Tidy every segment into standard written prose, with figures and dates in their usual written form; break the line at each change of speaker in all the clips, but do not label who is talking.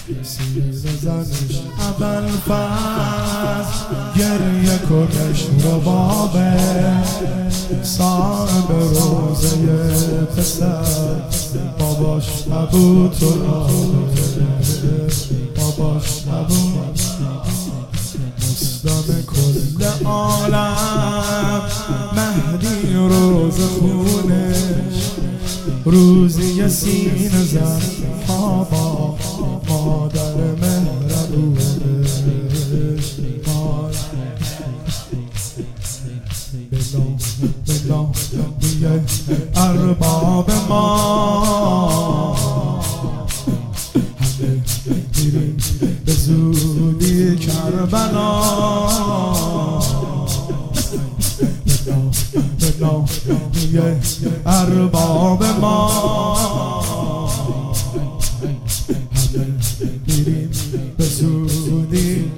سینه زنش اول فصل گریه کنش ربابه صاحب روزه پسر باباش نبود و باباش نبود مسلم کل عالم مهدی روز خونش روزی سینه زن بابا مادر مهربونش بلا بیه ارباب ما همه میریم به زودی کربلا بلا بیه ارباب ما میریم به زودی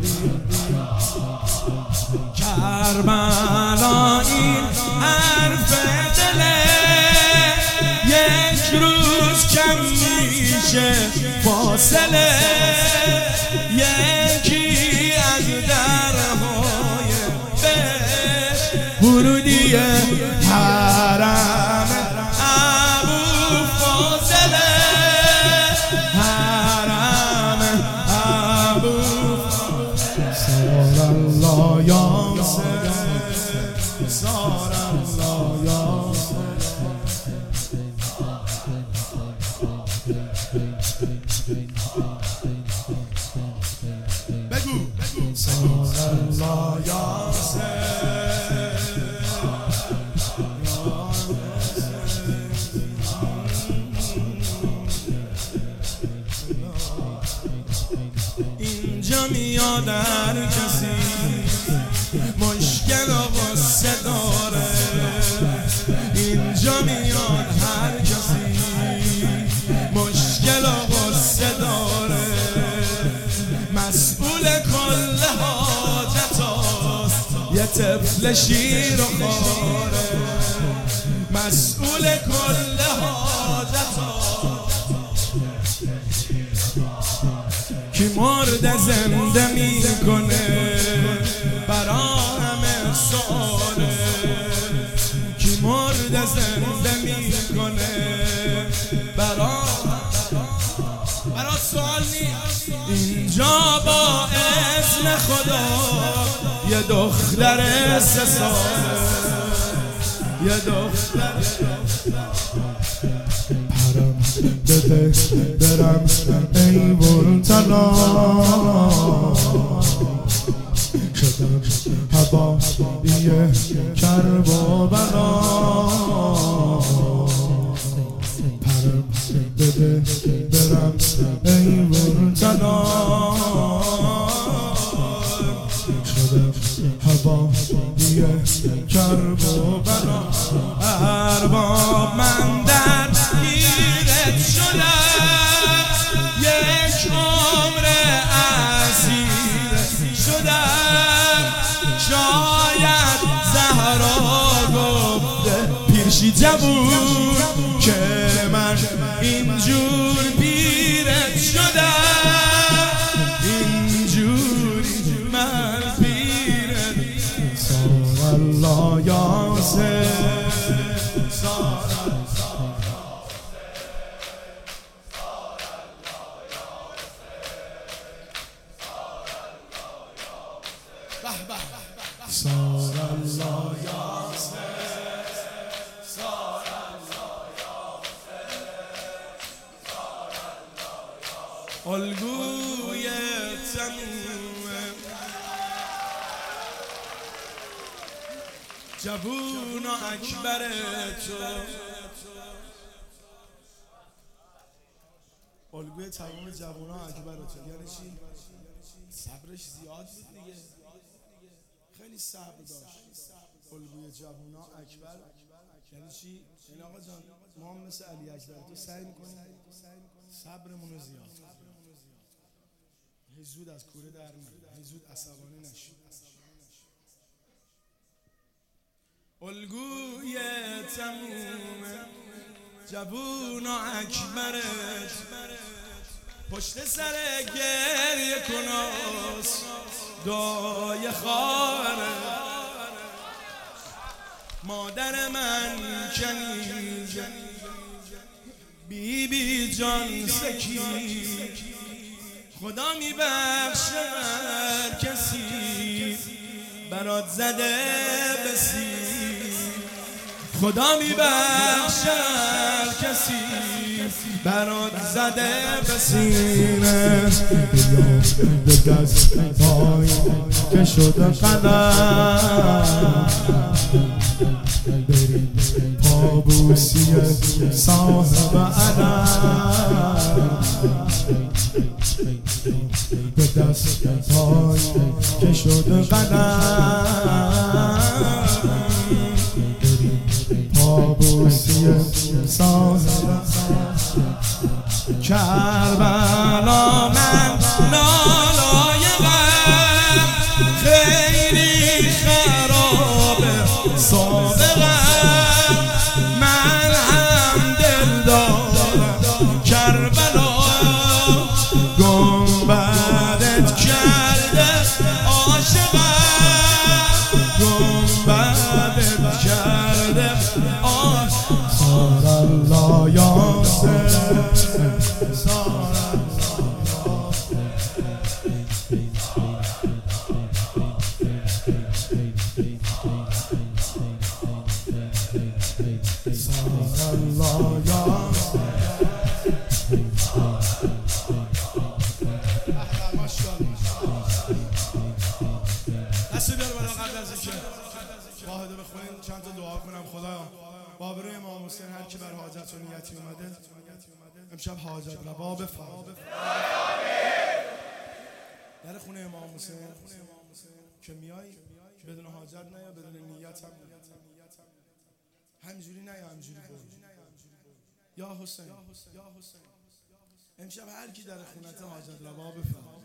کربلا این حرف دله یک روز کم میشه فاصله یکی از درهای بهشت ورودی حرم ابو فاضله حرم ابو سار الله یاسر سار الله یاسر بگو سار الله یاسر اینجا میاد هر کسی مشکل و غصه داره اینجا میاد هر کسی مشکل و غصه داره مسئول کل حاجت هاست یه طفل شیر و خاره مسئول کل حاجت هاست کی مرده زنده میکنه برا همه سواله کی مرده زنده میکنه برا سوال نیست اینجا با اذن خدا یه دختر 3 ساله یه دختر بده برم ای برتلا شدم هوایی کرب و بلا پرم بده برم ای برتلا شدم هوایی کرب و بلا ارباب من در گیرت شدم یک عمر اسیر شدم شاید زهرا گفته پیرشی جوون که من اینجور پیرت شدم اینجوری من پیرت سار الله یاسر سار الله یاسر سار الله یاسر الگوی تموم جوون و اکبر تو الگوی تموم جوون و اکبر تو یعنی چی؟ صبرش زیاد بود دیگه خیلی صبر داشت الگوی جوونا اکبر یعنی چی؟ یعنی آقا جان ما هم مثل علی اکبر تو سعی میکنیم صبرمون رو زیاد زود از کوره در نریم زود عصبانی نشیم الگوی تموم جوون و اکبرت پشت سر گریه کناس دعای خواهره مادر من کنیز بی بی جان سکی خدا میبخشه هر کسی برات زده بسی خدا میبخشه هر کسی برات زده بسینه به دست پای که شده قدم بریم پابوسی صاحب علم به دست پای که شده قدم پابوسی صاحب کربلا من نالایقم خیلی خرابه سابقم من هم دل دارم کربلا گنبدت کرده عاشقم گنبدت کرده عاشقم سار الله یاسر دستی بیاره بالا قبل از اینکه واحده بخونیم چند تا دعا کنم. خدایا بابروی امام حسین هر کی بر حاجت و نیتی اومده امشب حاجت روا بفرما. در خونه امام حسین که میای بدون حاجت نیا بدون نیت هم همینجوری نیا همینجوری برو یا حسین امشب هر کی در خونت حاجت روا بفرما.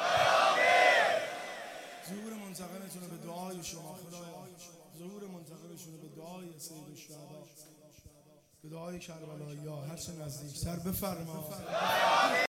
ظهور منتقمتون به دعای شما خدایا ظهور منتقمشون به دعای سید الشهدا به دعای کربلایی ها هرچه نزدیکتر بفرما.